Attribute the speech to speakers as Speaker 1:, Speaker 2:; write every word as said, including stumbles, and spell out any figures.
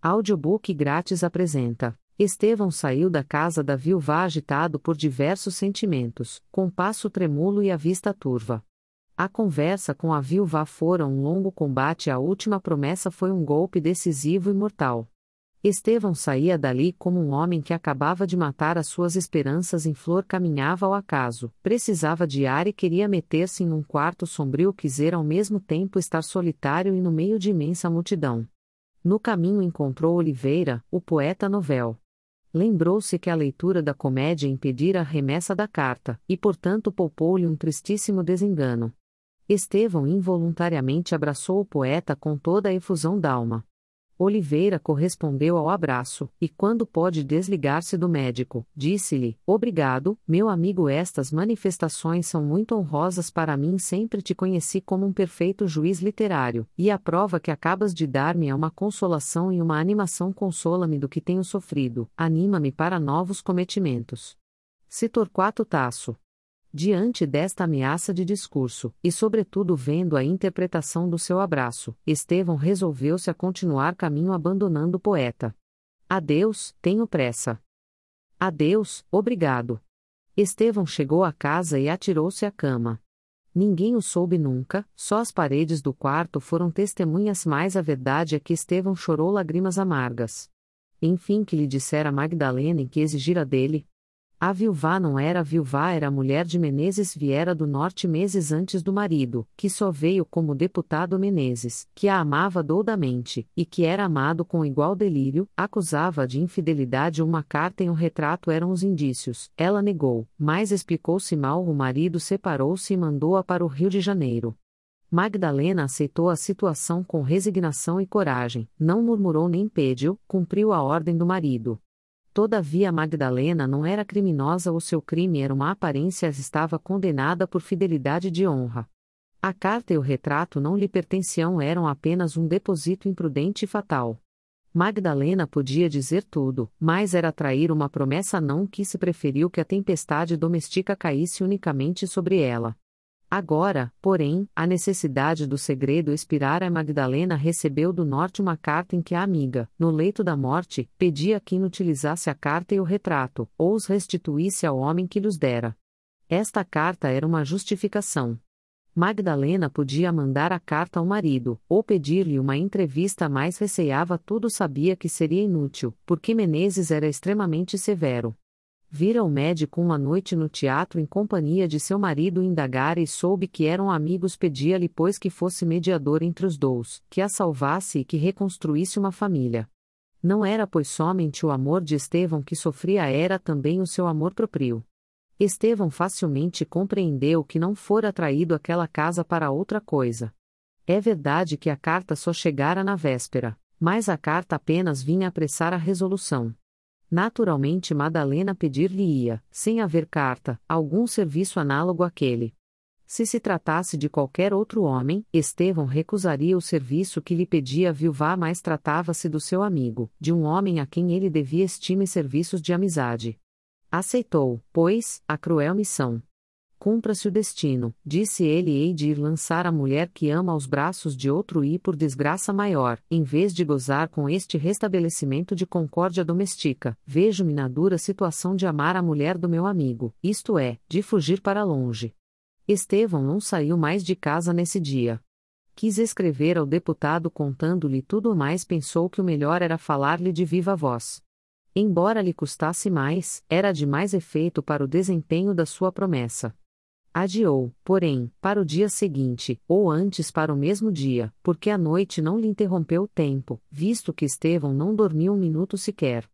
Speaker 1: Audiobook grátis apresenta. Estevão saiu da casa da viúva agitado por diversos sentimentos, com passo trêmulo e a vista turva. A conversa com a viúva fora um longo combate e a última promessa foi um golpe decisivo e mortal. Estevão saía dali como um homem que acabava de matar as suas esperanças em flor, caminhava ao acaso, precisava de ar e queria meter-se em um quarto sombrio, quiser ao mesmo tempo estar solitário e no meio de imensa multidão. No caminho encontrou Oliveira, o poeta novel. Lembrou-se que a leitura da comédia impedira a remessa da carta, e portanto poupou-lhe um tristíssimo desengano. Estevão involuntariamente abraçou o poeta com toda a efusão d'alma. Oliveira correspondeu ao abraço, e quando pôde desligar-se do médico, disse-lhe: "Obrigado, meu amigo, estas manifestações são muito honrosas para mim. Sempre te conheci como um perfeito juiz literário, e a prova que acabas de dar-me é uma consolação e uma animação. Consola-me do que tenho sofrido, anima-me para novos cometimentos." Se Torquato Tasso. Diante desta ameaça de discurso, e sobretudo vendo a interpretação do seu abraço, Estevão resolveu-se a continuar caminho abandonando o poeta. "Adeus, tenho pressa." "Adeus, obrigado." Estevão chegou à casa e atirou-se à cama. Ninguém o soube nunca, só as paredes do quarto foram testemunhas, mas a verdade é que Estevão chorou lágrimas amargas. Enfim, que lhe dissera Magdalena em que exigira dele? A viúva não era a viúva, era a mulher de Menezes, viera do norte meses antes do marido, que só veio como deputado Menezes, que a amava doudamente, e que era amado com igual delírio, acusava de infidelidade. Uma carta e um retrato eram os indícios. Ela negou, mas explicou-se mal. O marido separou-se e mandou-a para o Rio de Janeiro. Magdalena aceitou a situação com resignação e coragem, não murmurou nem pediu, cumpriu a ordem do marido. Todavia Magdalena não era criminosa, o seu crime era uma aparência, estava condenada por fidelidade de honra. A carta e o retrato não lhe pertenciam, eram apenas um depósito imprudente e fatal. Magdalena podia dizer tudo, mas era trair uma promessa. Não quis, preferiu que a tempestade doméstica caísse unicamente sobre ela. Agora, porém, a necessidade do segredo expirara e Magdalena recebeu do norte uma carta em que a amiga, no leito da morte, pedia que inutilizasse a carta e o retrato, ou os restituísse ao homem que lhes dera. Esta carta era uma justificação. Magdalena podia mandar a carta ao marido, ou pedir-lhe uma entrevista, mas receava tudo, sabia que seria inútil, porque Menezes era extremamente severo. Vira o médico uma noite no teatro em companhia de seu marido, indagara e soube que eram amigos. Pedia-lhe, pois, que fosse mediador entre os dois, que a salvasse e que reconstruísse uma família. Não era, pois, somente o amor de Estevão que sofria, era também o seu amor próprio. Estevão facilmente compreendeu que não fora atraído àquela casa para outra coisa. É verdade que a carta só chegara na véspera, mas a carta apenas vinha apressar a resolução. Naturalmente Madalena pedir-lhe-ia, sem haver carta, algum serviço análogo àquele. Se se tratasse de qualquer outro homem, Estevão recusaria o serviço que lhe pedia a viúva, mas tratava-se do seu amigo, de um homem a quem ele devia estima e serviços de amizade. Aceitou, pois, a cruel missão. "Cumpra-se o destino", disse ele, "hei de ir lançar a mulher que ama aos braços de outro e, por desgraça maior, em vez de gozar com este restabelecimento de concórdia doméstica, vejo-me na dura situação de amar a mulher do meu amigo, isto é, de fugir para longe." Estevão não saiu mais de casa nesse dia. Quis escrever ao deputado contando-lhe tudo, mas pensou que o melhor era falar-lhe de viva voz. Embora lhe custasse mais, era de mais efeito para o desempenho da sua promessa. Adiou, porém, para o dia seguinte, ou antes para o mesmo dia, porque a noite não lhe interrompeu o tempo, visto que Estevão não dormiu um minuto sequer.